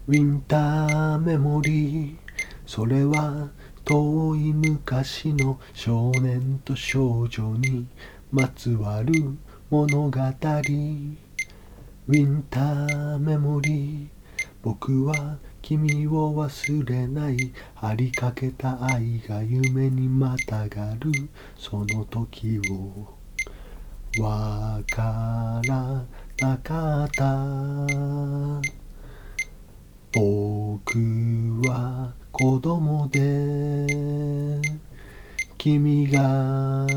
ウィンターメモリー、それは遠い昔の少年と少女にまつわる物語。ウィンターメモリー、僕は君を忘れない。ありかけた愛が夢にまたがるその時をわからなかった。僕は子供で君が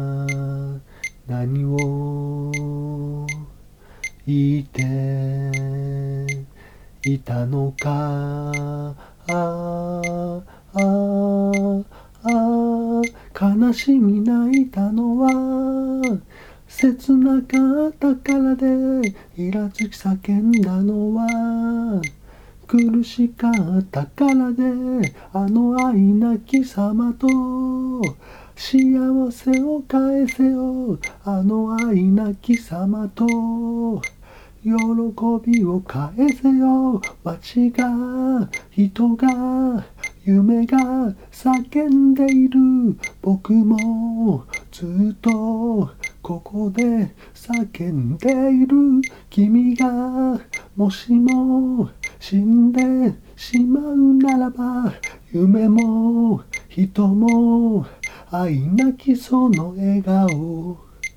何を言っていたのか。悲しみ泣いたのは切なかったからで、イラつき叫んだのは苦しかったからで、あの愛なき様と幸せを返せよ。あの愛なき様と喜びを返せよ。街が人が夢が叫んでいる。僕もずっとここで叫んでいる。君がもしも死んでしまうならば、夢も人も愛なきその笑顔。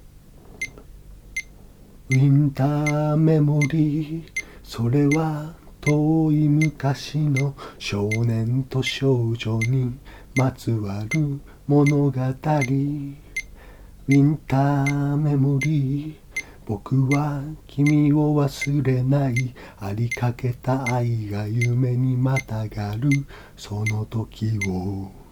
ウィンターメモリー、それは遠い昔の少年と少女にまつわる物語。ウィンターメモリー、僕は君を忘れない。ありかけた愛が夢にまたがるその時を